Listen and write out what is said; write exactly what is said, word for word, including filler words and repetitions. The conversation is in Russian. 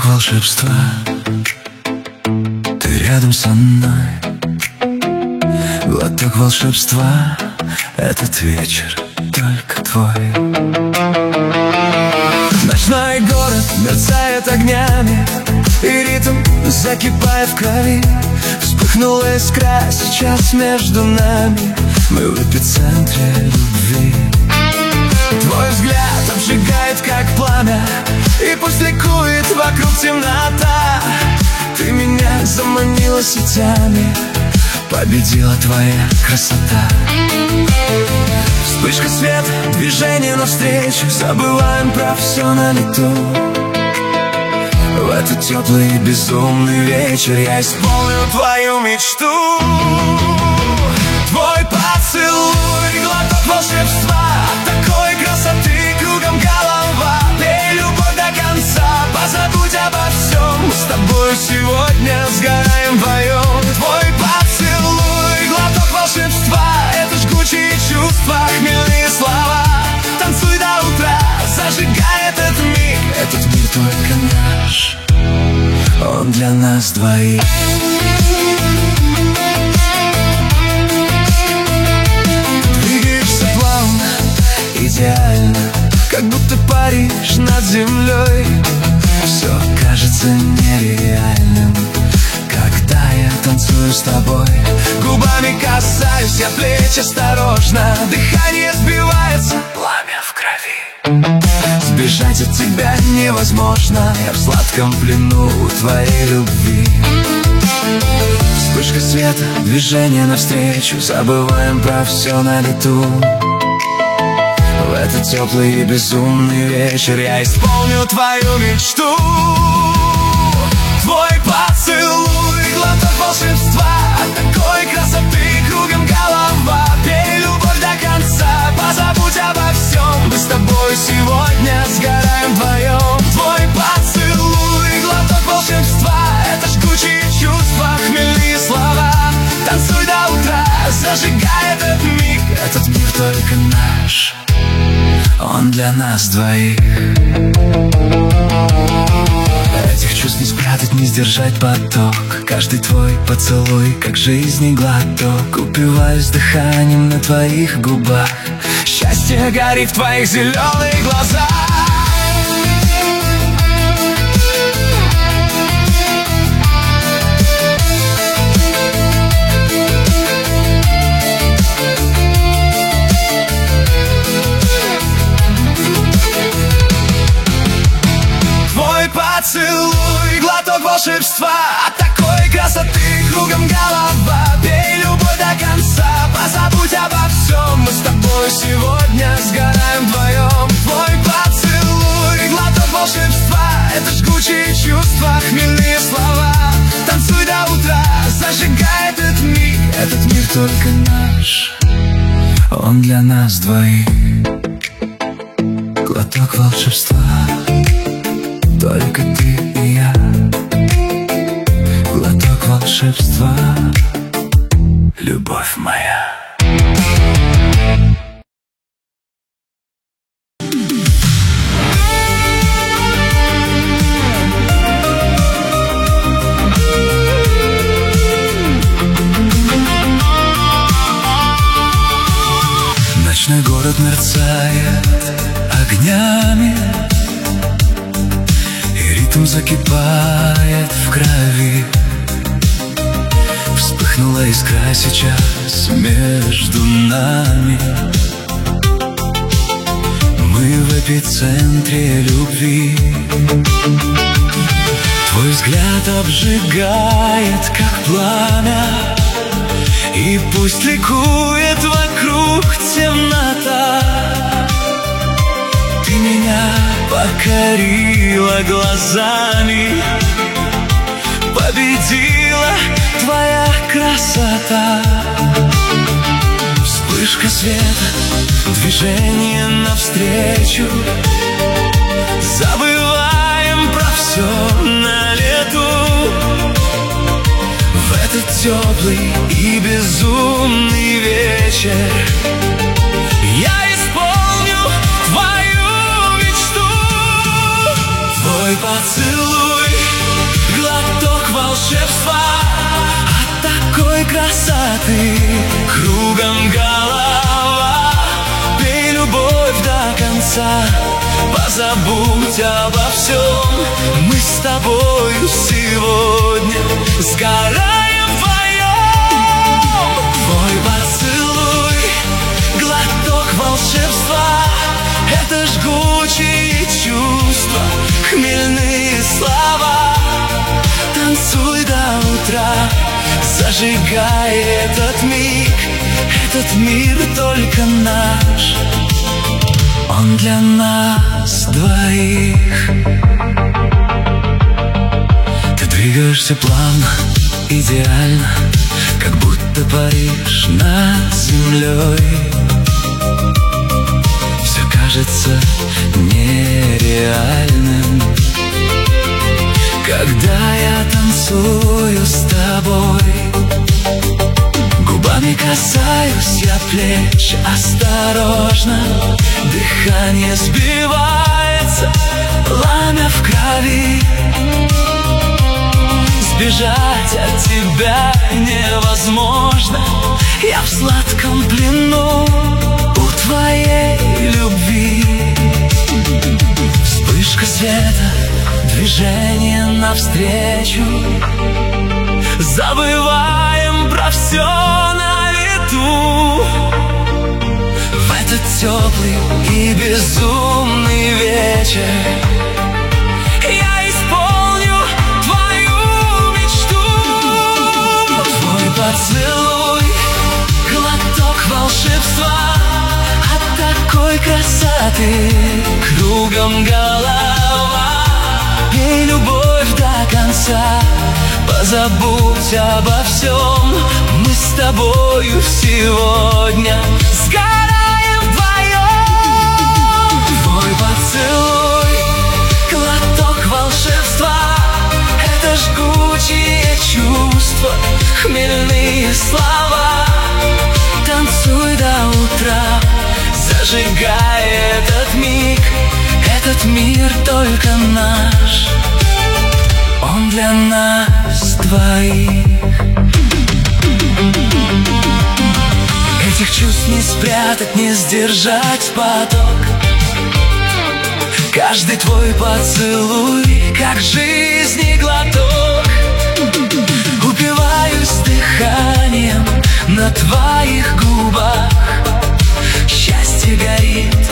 Глоток волшебства, ты рядом со мной. Глоток волшебства, этот вечер только твой. Ночной город мерцает огнями, и ритм закипает в крови. Вспыхнула искра сейчас между нами, мы в эпицентре любви. Твой взгляд обжигает, как пламя, и пусть ликует вокруг темнота. Ты меня заманила сетями, победила твоя красота. Вспышка света, движение навстречу, забываем про все на лету. В этот теплый и безумный вечер я исполню твою мечту. Твой поцелуй, глоток волшебства, такой красоты кругом голова. Пей любовь до конца, позабудь обо всем, мы с тобой сегодня сгораем вдвоем. Твой поцелуй, глоток волшебства, это жгучие чувства, хмельные слова. Танцуй до утра, зажигай этот миг, этот мир только наш, он для нас двоих. Двигаешься плавно, идеально, как будто паришь над землей. Все кажется нереальным, когда я танцую с тобой. Губами касаюсь я плеч осторожно, дыхание сбивается, пламя в крови. Сбежать от тебя невозможно, я в сладком плену твоей любви. Вспышка света, движение навстречу, забываем про все на лету. В этот теплый и безумный вечер я исполню твою мечту. Твой поцелуй, глоток волшебства, такой красоты кругом голова. Пей любовь до конца, позабудь обо всем, мы с тобой сегодня сгораем вдвоем. Твой поцелуй, глоток волшебства, это жгучие чувства, хмельные слова. Танцуй до утра, зажигай этот миг, этот мир только наш, он для нас двоих. Этих чувств не спрятать, не сдержать поток. Каждый твой поцелуй, как жизни глоток. Упиваюсь дыханием на твоих губах, счастье горит в твоих зеленых глазах. Поцелуй, глоток волшебства, от такой красоты кругом голова. Пей любовь до конца, позабудь обо всем, мы с тобой сегодня сгораем вдвоем. Твой поцелуй, глоток волшебства, это жгучие чувства, хмельные слова. Танцуй до утра, зажигай этот миг, этот мир только наш, он для нас двоих. Глоток волшебства, только ты и я. Глоток волшебства, любовь моя. Ночной город мерцает огнями, ритм закипает в крови. Вспыхнула искра сейчас между нами, мы в эпицентре любви. Твой взгляд обжигает, как пламя, и пусть ликует вокруг темнота. Ты меня покорила глазами, победила твоя красота. Вспышка света, движение навстречу, забываем про все на лету. В этот теплый и безумный вечер я твой поцелуй, волшебства, от такой красоты кругом голова. Пей любовь до конца, позабудь обо всем. Мы с тобою сегодня сгораем вдвоем. Твой поцелуй, глоток волшебства, это жгучие чувства, хмельные слова. Танцуй до утра, зажигай этот миг. Этот мир только наш, он для нас двоих. Ты двигаешься плавно, идеально, как будто паришь над землей. Все кажется нереальным, когда я танцую с тобой. Губами касаюсь я плеч осторожно, дыхание сбивается, пламя в крови. Сбежать от тебя невозможно, я в сладком плену у твоей любви. Вспышка света, движение навстречу, забываем про все на лету. В этот теплый и безумный вечер я исполню твою мечту. Твой поцелуй, глоток волшебства, от такой красоты кругом голова. Пей любовь до конца, позабудь обо всем. Мы с тобою сегодня сгораем вдвоем. Твой поцелуй, глоток волшебства, это жгучие чувства, хмельные слова. Танцуй до утра, зажигай этот миг. Этот мир только наш, он для нас двоих. Этих чувств не спрятать, не сдержать поток. Каждый твой поцелуй, как жизни глоток. Упиваюсь дыханием на твоих губах. Счастье горит